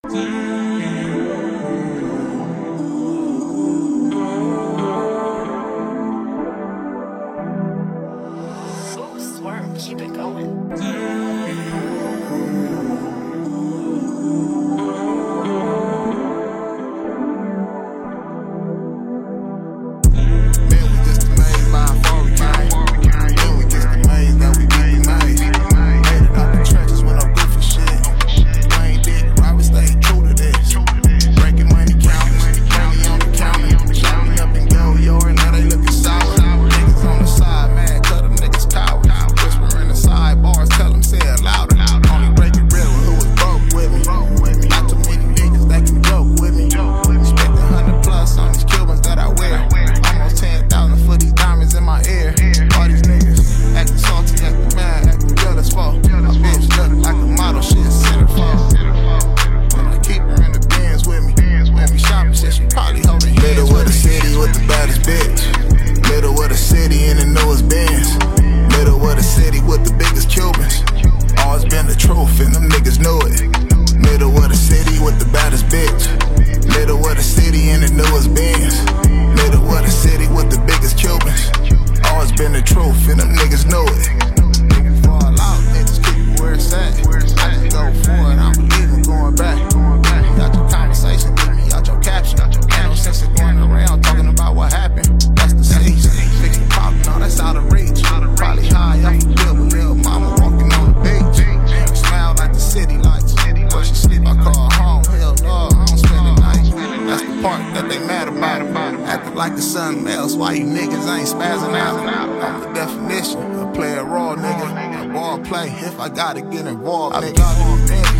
Swerve, keep it going. And them niggas know it. Middle of the city with the baddest bitch. Middle of the city in the newest Benz. Middle of the city with the biggest Cubans. Always been the truth and them niggas know it. Niggas fall out, niggas keep it where it's at. I just go for it, I believe in going back. Out your conversation, get me out your caption. Ain't no sense of going around talking about what happened. That's the season. Fix the pop, no, that's out of reach. Probably high off the bill with little mama walking on the beach. Smile like the city lights. But she sleep, I call home. Hell no, I don't spend the night. That's the part that they mad about. Acting like the something else. Why you niggas ain't spazzing out? I'm the definition. A player raw, nigga. A ball play if I gotta get involved, nigga.